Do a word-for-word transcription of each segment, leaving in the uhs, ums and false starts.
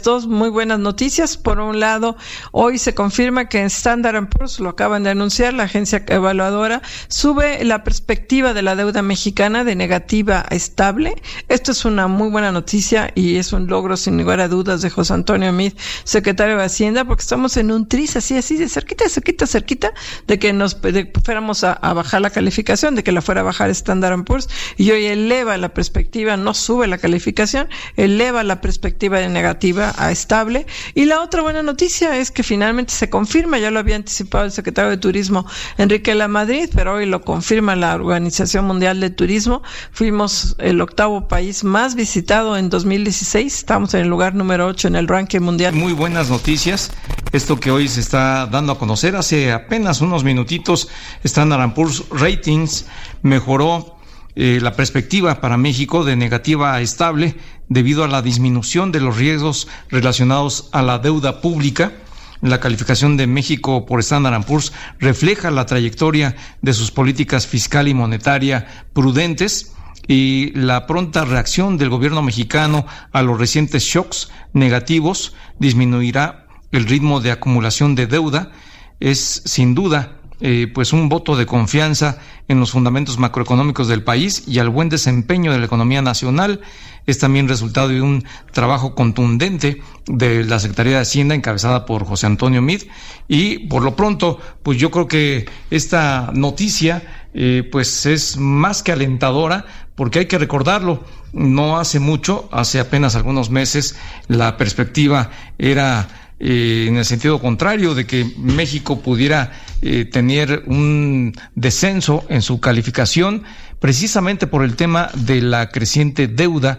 Dos muy buenas noticias. Por un lado, hoy se confirma que en Standard and Poor's, lo acaban de anunciar, la agencia evaluadora sube la perspectiva de la deuda mexicana de negativa a estable. Esto es una muy buena noticia y es un logro sin lugar a dudas de José Antonio Meade, secretario de Hacienda, porque estamos en un tris así, así de cerquita, cerquita, cerquita de que nos de, fuéramos a, a bajar la calificación, de que la fuera a bajar Standard and Poor's, y hoy eleva la perspectiva, no sube la calificación, eleva la perspectiva de negativa a estable. Y la otra buena noticia es que finalmente se confirma, ya lo había anticipado el secretario de Turismo Enrique Lamadrid, pero hoy lo confirma la Organización Mundial de Turismo. Fuimos el octavo país más visitado en dos mil dieciséis, estamos en el lugar número ocho en el ranking mundial. Muy buenas noticias, esto que hoy se está dando a conocer. Hace apenas unos minutitos, Standard and Poor's Ratings mejoró Eh, la perspectiva para México de negativa a estable debido a la disminución de los riesgos relacionados a la deuda pública. La calificación de México por Standard and Poor's refleja la trayectoria de sus políticas fiscal y monetaria prudentes y la pronta reacción del gobierno mexicano a los recientes shocks negativos disminuirá el ritmo de acumulación de deuda. Es sin duda Eh, pues un voto de confianza en los fundamentos macroeconómicos del país y al buen desempeño de la economía nacional. Es también resultado de un trabajo contundente de la Secretaría de Hacienda encabezada por José Antonio Meade, y por lo pronto pues yo creo que esta noticia eh, pues es más que alentadora, porque hay que recordarlo, no hace mucho, hace apenas algunos meses, la perspectiva era Eh, en el sentido contrario, de que México pudiera eh, tener un descenso en su calificación, precisamente por el tema de la creciente deuda,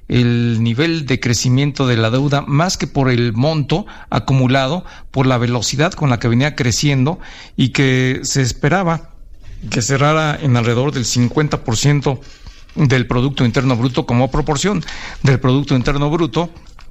el nivel de crecimiento de la deuda, más que por el monto acumulado, por la velocidad con la que venía creciendo, y que se esperaba que cerrara en alrededor del cincuenta por ciento del Producto Interno Bruto como proporción del Producto Interno Bruto.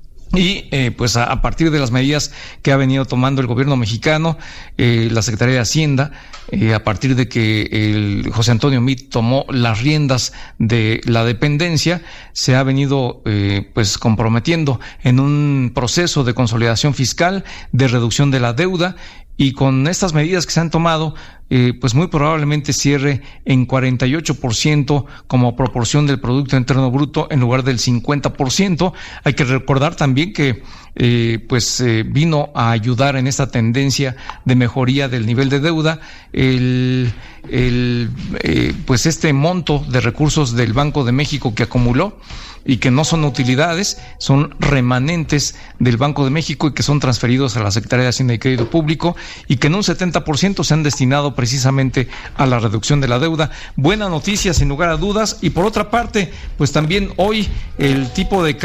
Y eh, pues a, a partir de las medidas que ha venido tomando el gobierno mexicano, eh, la Secretaría de Hacienda, eh, a partir de que el José Antonio Meade tomó las riendas de la dependencia, se ha venido eh, pues comprometiendo en un proceso de consolidación fiscal, de reducción de la deuda, y con estas medidas que se han tomado, eh, pues muy probablemente cierre en cuarenta y ocho por ciento como proporción del Producto Interno Bruto en lugar del cincuenta por ciento. Hay que recordar también que eh, pues eh, vino a ayudar en esta tendencia de mejoría del nivel de deuda el, el eh, pues este monto de recursos del Banco de México que acumuló, y que no son utilidades, son remanentes del Banco de México y que son transferidos a la Secretaría de Hacienda y Crédito Público, y que en un setenta por ciento se han destinado precisamente a la reducción de la deuda. Buena noticia, sin lugar a dudas. Y por otra parte, pues también hoy el tipo de